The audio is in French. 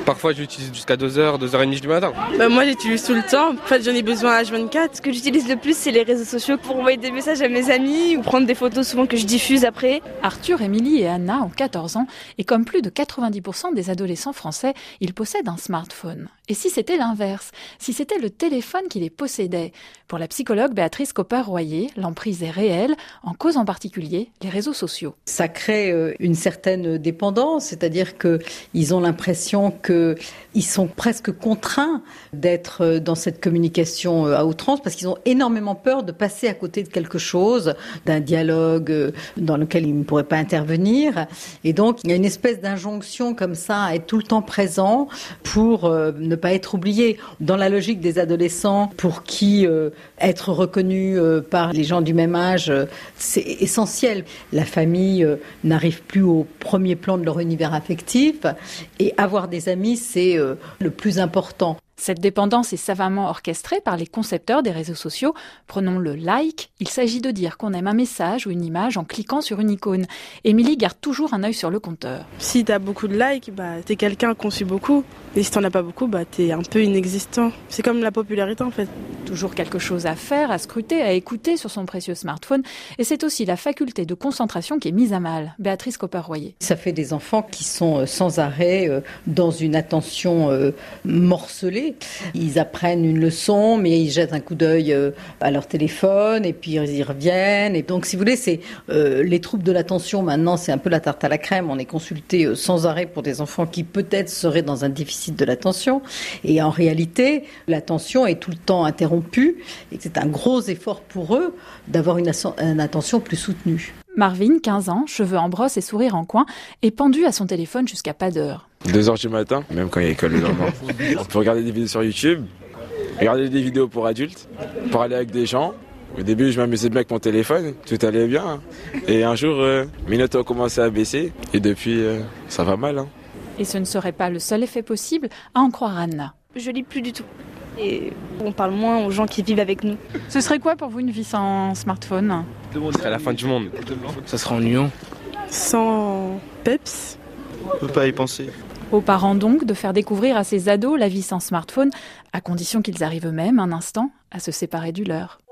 Parfois, je l'utilise jusqu'à 2h, 2h30 du matin. Moi, j'utilise tout le temps. En fait, j'en ai besoin H24. Ce que j'utilise le plus, c'est les réseaux sociaux pour envoyer des messages à mes amis ou prendre des photos souvent que je diffuse après. Arthur, Émilie et Anna ont 14 ans et comme plus de 90% des adolescents français, ils possèdent un smartphone. Et si c'était l'inverse? Si c'était le téléphone qui les possédait? Pour la psychologue Béatrice Copper-Royer, l'emprise est réelle, en cause en particulier les réseaux sociaux. Ça crée une certaine dépendance, c'est-à-dire qu'ils ont l'impression qu'ils sont presque contraints d'être dans cette communication à outrance parce qu'ils ont énormément peur de passer à côté de quelque chose, d'un dialogue dans lequel ils ne pourraient pas intervenir. Et donc, il y a une espèce d'injonction comme ça à être tout le temps présent pour ne pas être oublié. Dans la logique des adolescents, pour qui être reconnu par les gens du même âge, c'est essentiel. La famille n'arrive plus au premier plan de leur univers affectif et avoir des amis, c'est le plus important. Cette dépendance est savamment orchestrée par les concepteurs des réseaux sociaux. Prenons le like. Il s'agit de dire qu'on aime un message ou une image en cliquant sur une icône. Émilie garde toujours un œil sur le compteur. Si t'as beaucoup de likes, t'es quelqu'un qu'on suit beaucoup. Et si t'en as pas beaucoup, t'es un peu inexistant. C'est comme la popularité en fait. Toujours quelque chose à faire, à scruter, à écouter sur son précieux smartphone. Et c'est aussi la faculté de concentration qui est mise à mal. Béatrice Copper-Royer. Ça fait des enfants qui sont sans arrêt dans une attention morcelée. Ils apprennent une leçon, mais ils jettent un coup d'œil à leur téléphone et puis ils y reviennent. Et donc, si vous voulez, c'est les troubles de l'attention. Maintenant, c'est un peu la tarte à la crème. On est consulté sans arrêt pour des enfants qui peut-être seraient dans un déficit de l'attention. Et en réalité, l'attention est tout le temps interrompue. Et c'est un gros effort pour eux d'avoir une attention plus soutenue. Marvin, 15 ans, cheveux en brosse et sourire en coin, est pendu à son téléphone jusqu'à pas d'heure. 2h du matin, même quand il y a école le lendemain. On peut regarder des vidéos sur YouTube, regarder des vidéos pour adultes, parler avec des gens. Au début, je m'amusais bien avec mon téléphone, tout allait bien. Et un jour, mes notes ont commencé à baisser et depuis, ça va mal. Et ce ne serait pas le seul effet possible, à en croire Anna. Je lis plus du tout. Et on parle moins aux gens qui vivent avec nous. Ce serait quoi pour vous une vie sans smartphone? Ce serait la fin du monde. Ça serait ennuyant. Sans peps. On peut pas y penser. Aux parents donc de faire découvrir à ces ados la vie sans smartphone, à condition qu'ils arrivent eux-mêmes un instant à se séparer du leur.